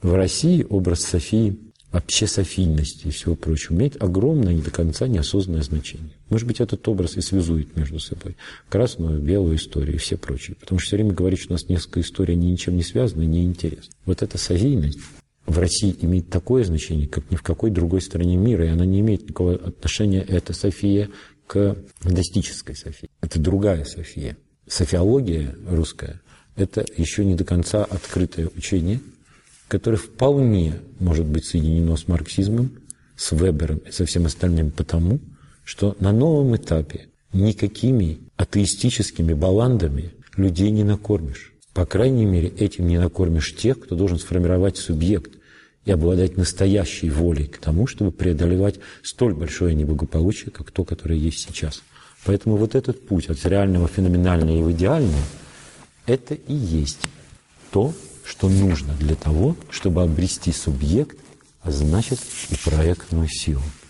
В России образ Софии, вообще софийности и всего прочего, имеет огромное, не до конца неосознанное значение. Может быть, этот образ и связует между собой красную, белую историю и все прочее. Потому что все время говорит, что у нас несколько историй, они ничем не связаны, неинтересны. Вот эта софийность в России имеет такое значение, как ни в какой другой стране мира, и она не имеет никакого отношения, эта София, к гностической Софии. Это другая София. Софиология русская – это еще не до конца открытое учение, которое вполне может быть соединено с марксизмом, с Вебером и со всем остальным, потому что на новом этапе никакими атеистическими баландами людей не накормишь. По крайней мере, этим не накормишь тех, кто должен сформировать субъект и обладать настоящей волей к тому, чтобы преодолевать столь большое неблагополучие, как то, которое есть сейчас. Поэтому вот этот путь от реального феноменального в идеальное – это и есть то, что нужно для того, чтобы обрести субъект, а значит и проектную силу.